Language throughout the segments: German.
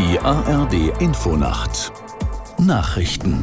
Die ARD Infonacht Nachrichten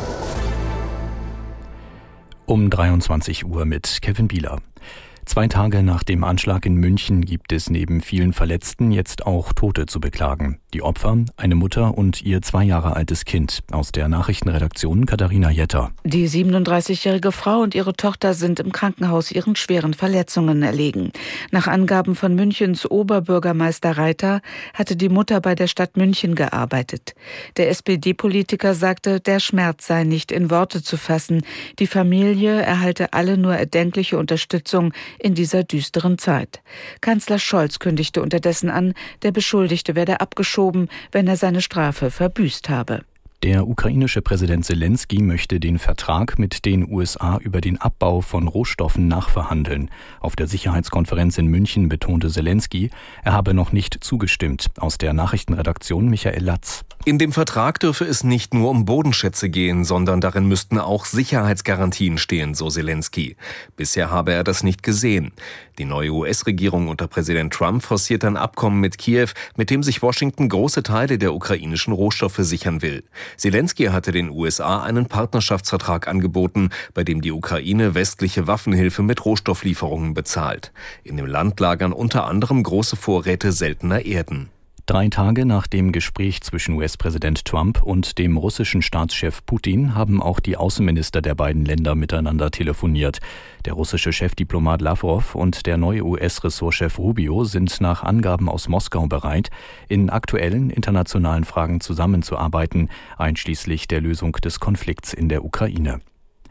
um 23 Uhr mit Kevin Bieler. 2 Tage nach dem Anschlag in München gibt es neben vielen Verletzten jetzt auch Tote zu beklagen. Die Opfer, eine Mutter und ihr 2 Jahre altes Kind. Aus der Nachrichtenredaktion Katharina Jetter. Die 37-jährige Frau und ihre Tochter sind im Krankenhaus ihren schweren Verletzungen erlegen. Nach Angaben von Münchens Oberbürgermeister Reiter hatte die Mutter bei der Stadt München gearbeitet. Der SPD-Politiker sagte, der Schmerz sei nicht in Worte zu fassen. Die Familie erhalte alle nur erdenkliche Unterstützung in dieser düsteren Zeit. Kanzler Scholz kündigte unterdessen an, der Beschuldigte werde abgeschoben, wenn er seine Strafe verbüßt habe. Der ukrainische Präsident Selenskyj möchte den Vertrag mit den USA über den Abbau von Rohstoffen nachverhandeln. Auf der Sicherheitskonferenz in München betonte Selenskyj, er habe noch nicht zugestimmt. Aus der Nachrichtenredaktion Michael Latz. In dem Vertrag dürfe es nicht nur um Bodenschätze gehen, sondern darin müssten auch Sicherheitsgarantien stehen, so Selenskyj. Bisher habe er das nicht gesehen. Die neue US-Regierung unter Präsident Trump forciert ein Abkommen mit Kiew, mit dem sich Washington große Teile der ukrainischen Rohstoffe sichern will. Selenskyj hatte den USA einen Partnerschaftsvertrag angeboten, bei dem die Ukraine westliche Waffenhilfe mit Rohstofflieferungen bezahlt. In dem Land lagern unter anderem große Vorräte seltener Erden. 3 Tage nach dem Gespräch zwischen US-Präsident Trump und dem russischen Staatschef Putin haben auch die Außenminister der beiden Länder miteinander telefoniert. Der russische Chefdiplomat Lavrov und der neue US-Ressortchef Rubio sind nach Angaben aus Moskau bereit, in aktuellen internationalen Fragen zusammenzuarbeiten, einschließlich der Lösung des Konflikts in der Ukraine.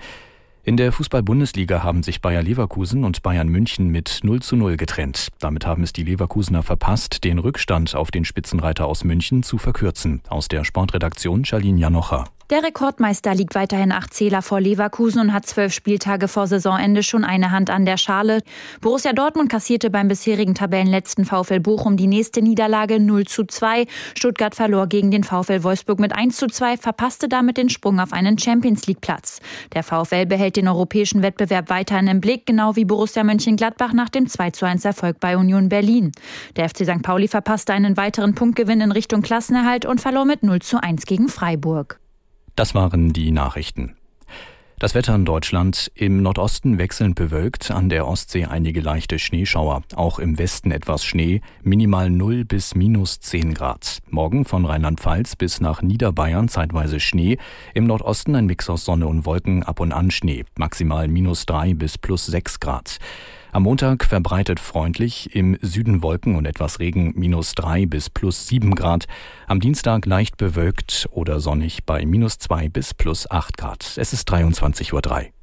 In der Fußball-Bundesliga haben sich Bayer Leverkusen und Bayern München mit 0:0 getrennt. Damit haben es die Leverkusener verpasst, den Rückstand auf den Spitzenreiter aus München zu verkürzen. Aus der Sportredaktion Charlene Janocher. Der Rekordmeister liegt weiterhin 8 Zähler vor Leverkusen und hat 12 Spieltage vor Saisonende schon eine Hand an der Schale. Borussia Dortmund kassierte beim bisherigen Tabellenletzten VfL Bochum die nächste Niederlage 0:2. Stuttgart verlor gegen den VfL Wolfsburg mit 1:2, verpasste damit den Sprung auf einen Champions-League-Platz. Der VfL behält den europäischen Wettbewerb weiterhin im Blick, genau wie Borussia Mönchengladbach nach dem 2:1-Erfolg bei Union Berlin. Der FC St. Pauli verpasste einen weiteren Punktgewinn in Richtung Klassenerhalt und verlor mit 0:1 gegen Freiburg. Das waren die Nachrichten. Das Wetter in Deutschland: im Nordosten wechselnd bewölkt, an der Ostsee einige leichte Schneeschauer, auch im Westen etwas Schnee, minimal 0 bis -10 Grad. Morgen von Rheinland-Pfalz bis nach Niederbayern zeitweise Schnee, im Nordosten ein Mix aus Sonne und Wolken, ab und an Schnee, maximal -3 bis +6 Grad. Am Montag verbreitet freundlich, im Süden Wolken und etwas Regen, -3 bis +7 Grad. Am Dienstag leicht bewölkt oder sonnig bei -2 bis +8 Grad. Es ist 23:03 Uhr.